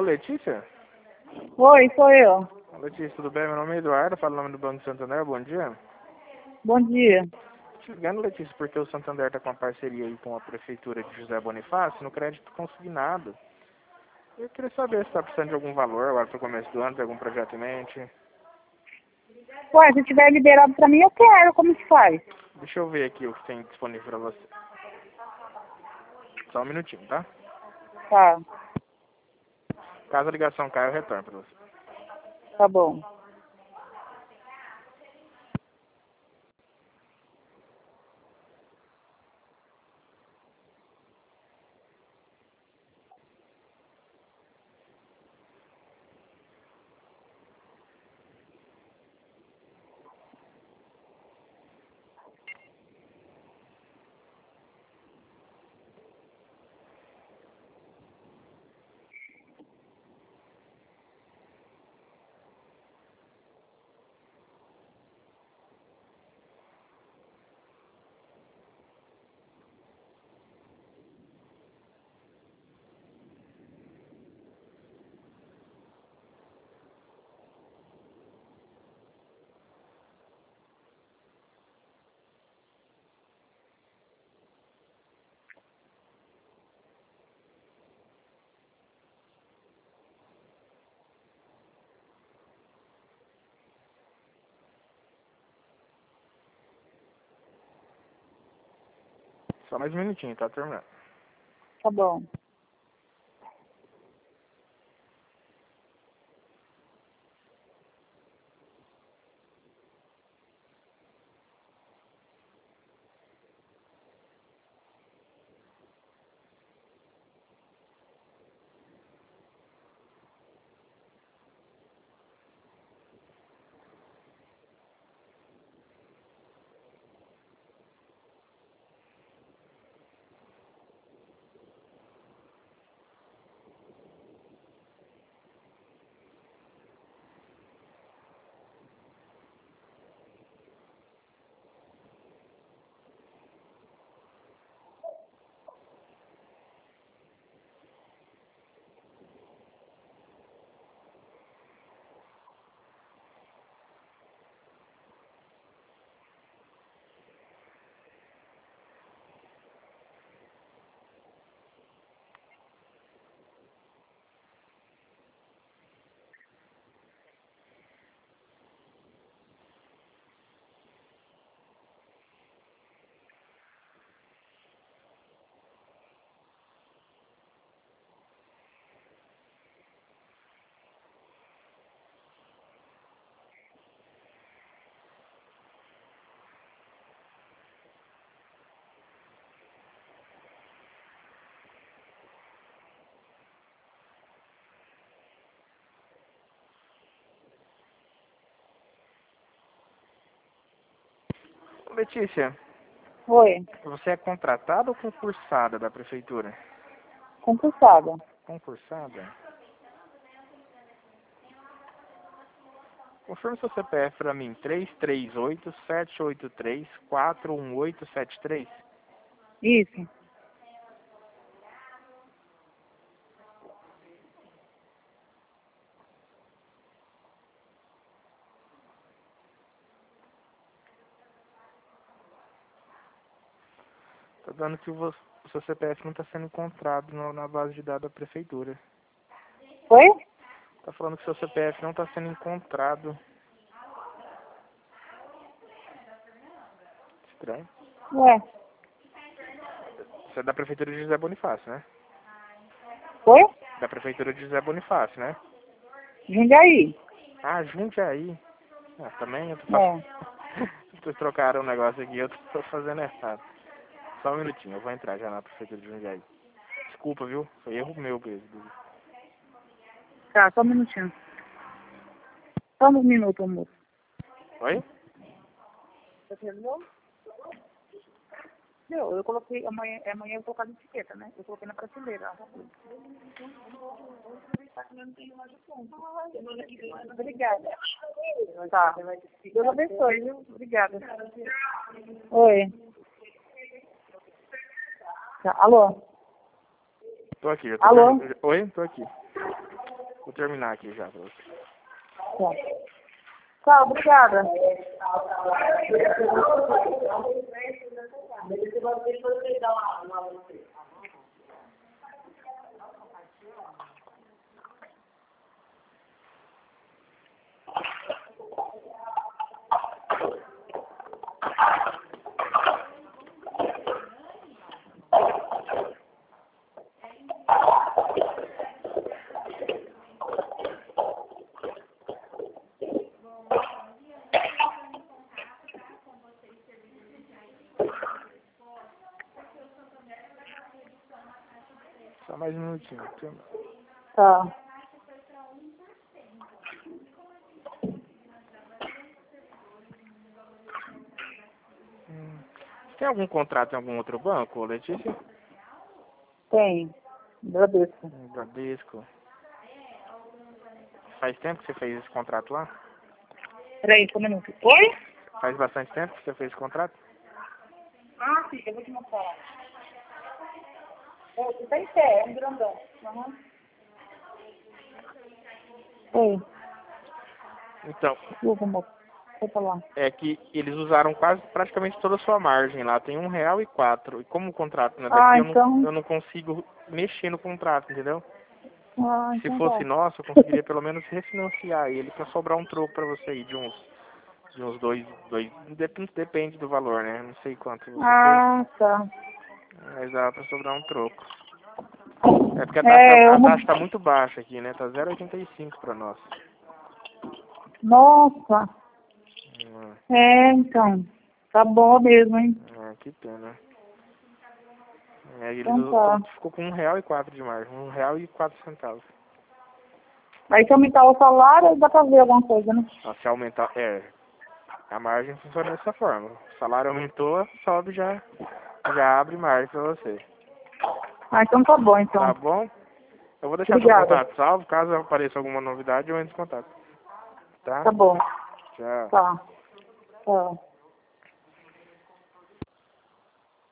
Letícia? Oi, sou eu. Letícia, tudo bem? Meu nome é Eduardo, falo o nome do Banco Santander, bom dia. Bom dia. Te ligando, Letícia, porque o Santander está com uma parceria aí com a Prefeitura de José Bonifácio no crédito consignado. Eu queria saber se está precisando de algum valor agora para o começo do ano, tem algum projeto em mente. Ué, se tiver liberado pra mim, eu quero. Como que faz? Deixa eu ver aqui o que tem disponível para você. Só um minutinho, tá? Tá, Caso a ligação caia, eu retorno para você. tá bom. Só mais um minutinho, tá terminando. Tá bom. Letícia, Oi, você é contratada ou concursada da Prefeitura? concursada. Concursada? Confirme seu CPF para mim, 338-783-41873. Isso. Tá dando que o seu CPF não está sendo encontrado na base de dados da Prefeitura. Oi? Tá falando que seu CPF não está sendo encontrado. Estranho. Ué. Você é da Prefeitura de José Bonifácio, né? Oi? Da Prefeitura de José Bonifácio, né? Jundiaí. Ah, Jundiaí. Ah, também eu tô fazendo... É. Vocês trocaram um negócio aqui, eu tô fazendo errado. Só um minutinho, eu vou entrar já na Prefeitura de Jundiaí. Desculpa, viu? Foi erro meu mesmo. Tá, só um minutinho. Só um minuto, amor. Oi? Você terminou? Não, eu coloquei, amanhã eu vou colocar na etiqueta, né? Eu coloquei na prateleira. Obrigada. Tá. Deus abençoe, viu? Obrigada. Oi. Tá. Alô? Tô aqui, eu tô Alô? Oi? Tô aqui. Vou terminar aqui já pra você. Tá. Tchau, obrigada. Só mais um minutinho. Tá. Tem algum contrato em algum outro banco, Letícia? Tem. Agradeço. Bradesco. Faz tempo que você fez esse contrato lá? Peraí, só um minuto. Oi? Faz bastante tempo que você fez esse contrato? Ah, filha, eu vou te mostrar. Você tá em pé, é um grandão. Uhum. Oi, Então, desculpa, moço. Vai falar. é que eles usaram quase praticamente toda a sua margem lá. Tem R$1,04. E como o contrato não é daqui, eu não consigo mexer no contrato, entendeu? Se Então fosse tá. nosso, eu conseguiria pelo menos refinanciar ele pra sobrar um troco pra você aí de uns dois, depende do valor, né? Não sei quanto você Ah, tá. fez, mas dá pra sobrar um troco. É porque É, a taxa tá muito baixa aqui, né? Tá 0,85 pra nós. Nossa. É, então. Tá bom mesmo, hein? Que pena. Eles Então tá. ficou com R$1,04 de margem, R$1,04. Aí se aumentar o salário, dá pra ver alguma coisa, né? Se aumentar, a margem funciona dessa forma. O salário aumentou, sobe, já abre margem pra você. Ah, então tá bom, então. Tá bom? Eu vou deixar seu Obrigada. contato salvo, caso apareça alguma novidade, eu entro em contato. Tá? Tá bom. Tchau. Tá. Tá.